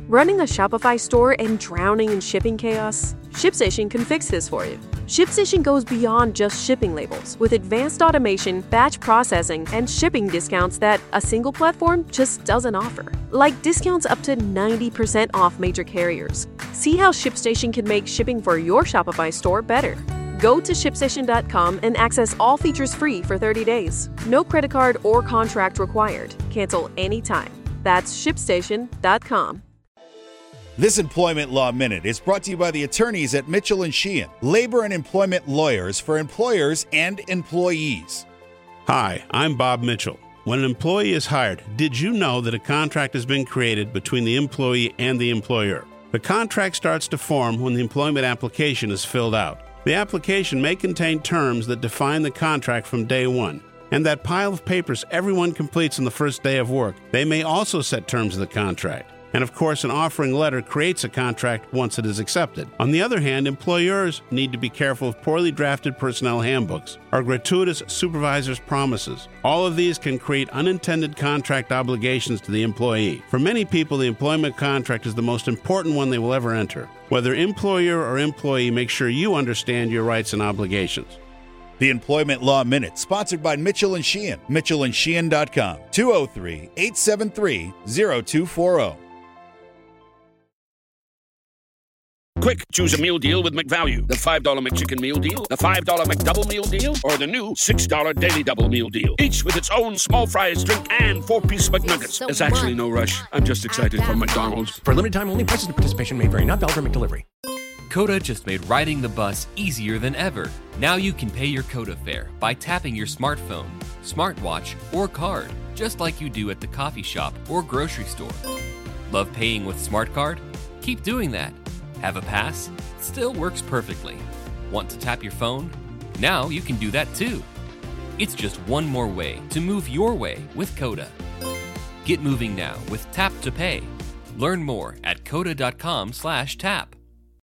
Running a Shopify store and drowning in shipping chaos? ShipStation can fix this for you. ShipStation goes beyond just shipping labels with advanced automation, batch processing, and shipping discounts that a single platform just doesn't offer. Like discounts up to 90% off major carriers. See how ShipStation can make shipping for your Shopify store better. Go to ShipStation.com and access all features free for 30 days. No credit card or contract required. Cancel anytime. That's ShipStation.com. This Employment Law Minute is brought to you by the attorneys at Mitchell & Sheehan, labor and employment lawyers for employers and employees. Hi, I'm Bob Mitchell. When an employee is hired, did you know that a contract has been created between the employee and the employer? The contract starts to form when the employment application is filled out. The application may contain terms that define the contract from day one. And that pile of papers everyone completes on the first day of work, they may also set terms of the contract. And of course, an offering letter creates a contract once it is accepted. On the other hand, employers need to be careful of poorly drafted personnel handbooks or gratuitous supervisors' promises. All of these can create unintended contract obligations to the employee. For many people, the employment contract is the most important one they will ever enter. Whether employer or employee, make sure you understand your rights and obligations. The Employment Law Minute, sponsored by Mitchell & Sheehan. MitchellandSheehan.com, 203-873-0240. Quick, choose a meal deal with McValue. The $5 McChicken meal deal, the $5 McDouble meal deal, or the new $6 Daily Double meal deal. Each with its own small fries, drink, and 4-piece McNuggets. There's actually no rush. I'm just excited for McDonald's. For limited time only, prices and participation may vary. Not valid for McDelivery. Coda just made riding the bus easier than ever. Now you can pay your Coda fare by tapping your smartphone, smartwatch, or card, just like you do at the coffee shop or grocery store. Love paying with Smart Card? Keep doing that. Have a pass? Still works perfectly. Want to tap your phone? Now you can do that too. It's just one more way to move your way with Coda. Get moving now with Tap to Pay. Learn more at coda.com/tap.